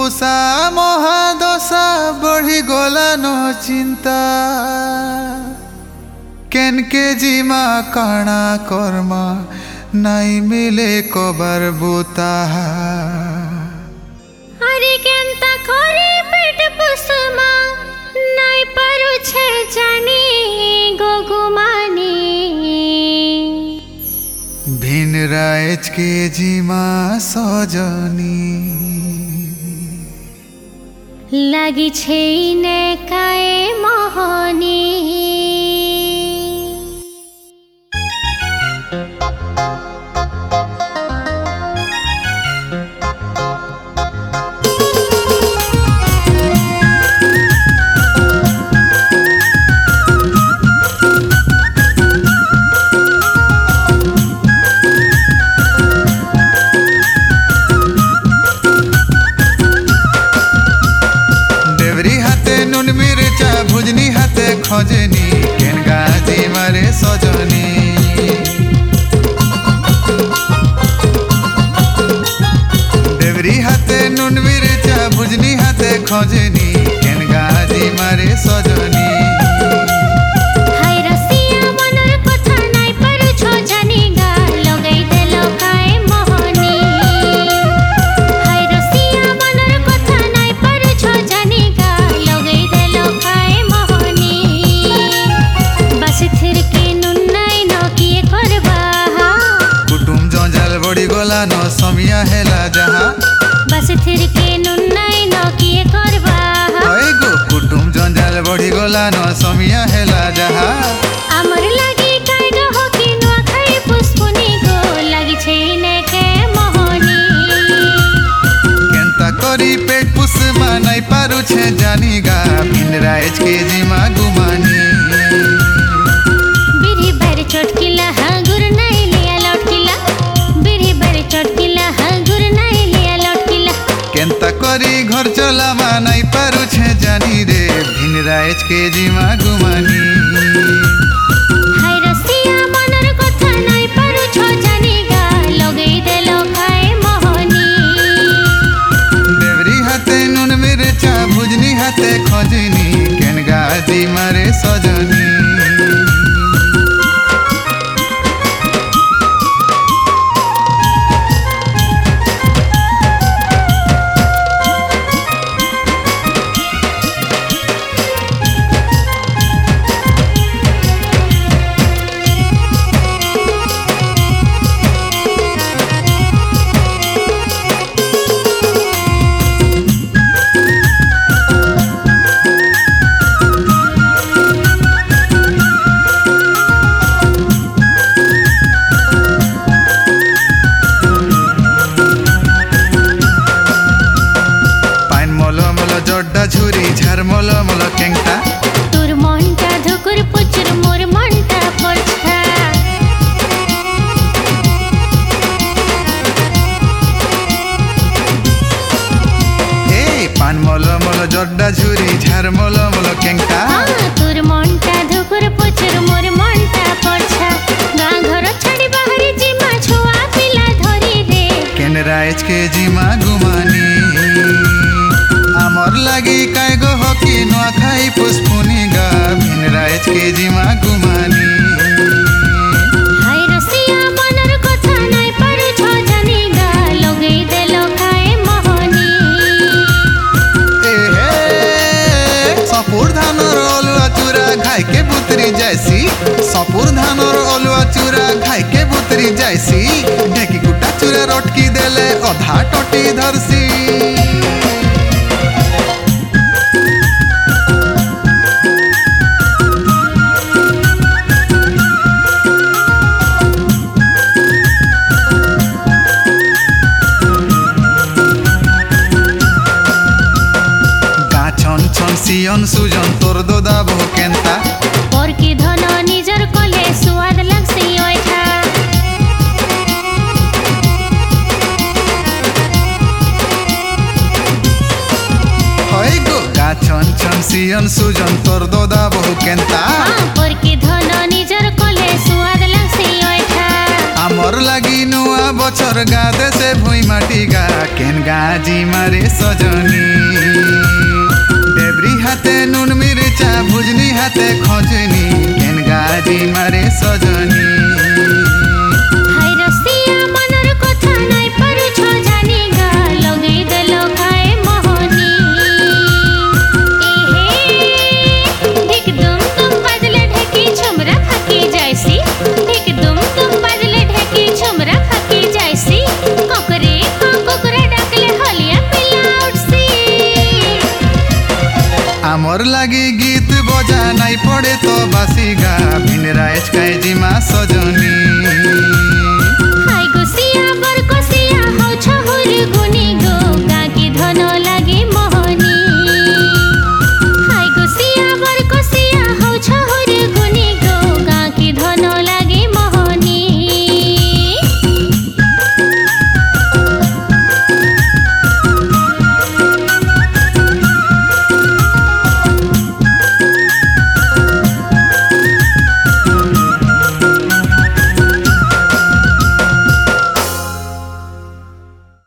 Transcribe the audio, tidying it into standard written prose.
पुसा महादशा बढ़ी गला न चिंता केन के जीमा काना कर्मा नाई मिले कबर बुता अरे केनता खोरी पेट पुसमा नाई पारु छे जानी गोगुमानी भिन राज के जीमा सजनी लागी छे ने काए मोहनी भुजनी हाथे खोजनी केन गाजी मारे सजनी देवरी हाथे नुन मिर्चा भुजनी हाथे खोजनी केन गाजी मारे सजनी हाय रसिया मनर कथा नाई पारु छो जानी गा लगाई देलो काए मोहनी हाय रसिया मनर कथा नाई पारु छो जानी गा लगाई देलो काए बड़ी गला न समिया हेला जहा बस थिर के नुन्नाई न किए करबा ओए गो कुटुम जंजाल बड़ी गला न समिया हेला जहा हमर लागी काय गो हो कि नुआ खाई पुष्पुनी गो लागी छे ने के मोहनी केनता करी पेट पुसमा नाई पारु छे जानी गा भिन राज के जीमा गुमानी बिरी बार चटकिला हागुर नाई लिया लटकिला चटकिला हागुर नाई लिया लटकिला केनता करी घर चलामा नाई पारु छे जानी रे भिन राज के जीमा गुमानी हाय रसिया मनर कथा नाई पारु छो जानी गा लगाई देलो खाए मोहनी देवरी हाथे नुन मिर्चा भुजनी हाथे खोजनी केन गाजी मारे सजनी जड्डा झुरी झार मल मल केंगटा तोर मनटा धुकुर पुचुर मोर मनटा पड़छा ए पान मल मल जड्डा झुरी झार मल मल केंगटा तोर मनटा धुकुर पुचुर मोर मनटा पड़छा गां घर छाड़ी बाहरी जीमा छुआ पिला धरी रे केन राज के जीमा गुमानी आमर लागी काय गो हो कि नुआ खाई पुष्पुनी गा भिन राज के जीमा गुमानी हाय रसिया मनर कथा नाई पारु छो जानी गा लगाई देलो खाए मोहनी ए हे सपुर धानर अलुआ चूरा खाई के बुतरी जायसी सपुर धानर अलुआ चूरा खाई के बुतरी जायसी ढेकी गुटा चूरा रटकी देले अधा टटी धरसी सियन सुजन तोर दोदा बहु केनता पर की धन निजर कोले स्वाद लगसी ओइठा होय गो गाछन छन सियन सुजन तोर दोदा बहु केनता पर की धन निजर कोले स्वाद लगसी ओइठा आमर लागी नुआ बछर गादे से भुई माटी गा केन গাজি মারে সজনী দেবরি হাতে নুন মির্চা ভুজনি হাতে খজনি কেন গাজি মারে সজনী হাই রসিয়া মনের কথা নাই পারুছ জানি গা লগাই দেল খায় মোহনী ধিক দুম দুম বাজলে ঢেকি ঝুমরা ফাঁকি যাইছি ধিক দুম দুম বাজলে ঢেকি ঝুমরা ফাঁকি যাইছি ককরে কুকুরা ডাকলে হলিয়া পিলা উঠছি আমর লাগি গীত বজা নাই পড়ে তো বাসি গা